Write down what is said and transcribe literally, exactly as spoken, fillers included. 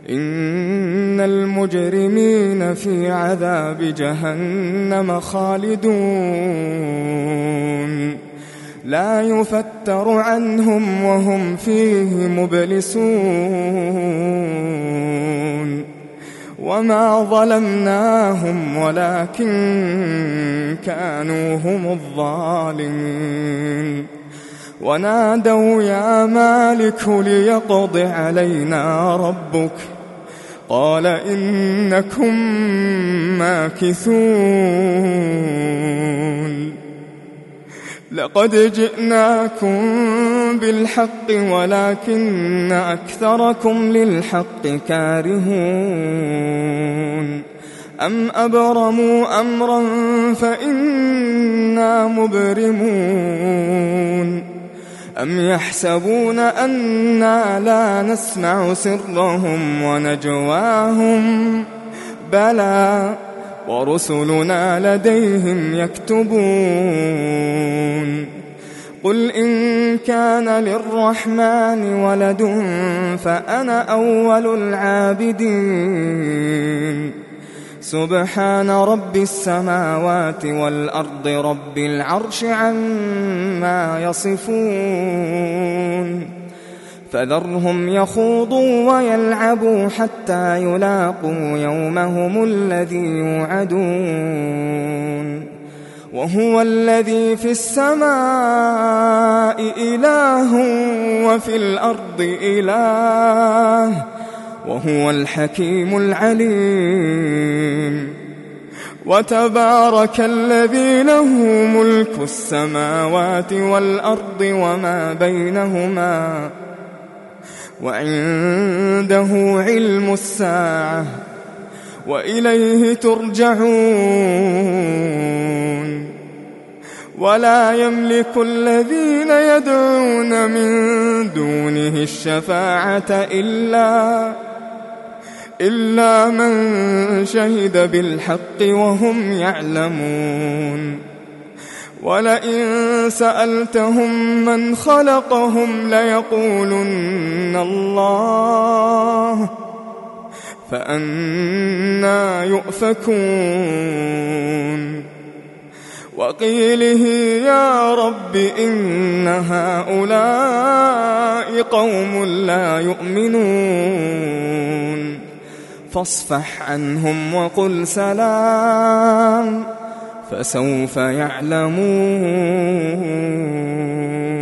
إن المجرمين في عذاب جهنم خالدون لا يفتر عنهم وهم فيه مبلسون وما ظلمناهم ولكن كانوا هم الظالمين ونادوا يا مالك ليقض علينا ربك قال إنكم ماكثون لقد جئناكم بالحق ولكن أكثركم للحق كارهون أم أبرموا أمرا فإنا مبرمون أم يحسبون أنا لا نسمع سرهم ونجواهم بلى ورسلنا لديهم يكتبون قل إن كان للرحمن ولد فأنا أول العابدين سبحان رب السماوات والأرض رب العرش عما يصفون فذرهم يخوضوا ويلعبوا حتى يلاقوا يومهم الذي يوعدون وهو الذي في السماء إله وفي الأرض إله وهو الحكيم العليم وتبارك الذي له ملك السماوات والأرض وما بينهما وعنده علم الساعة وإليه ترجعون ولا يملك الذين يدعون من دونه الشفاعة إلا إلا من شهد بالحق وهم يعلمون ولئن سألتهم من خلقهم ليقولن الله فأنى يؤفكون وقيله يا رب إن هؤلاء قوم لا يؤمنون فاصفح عنهم وقل سلام فسوف يعلمون.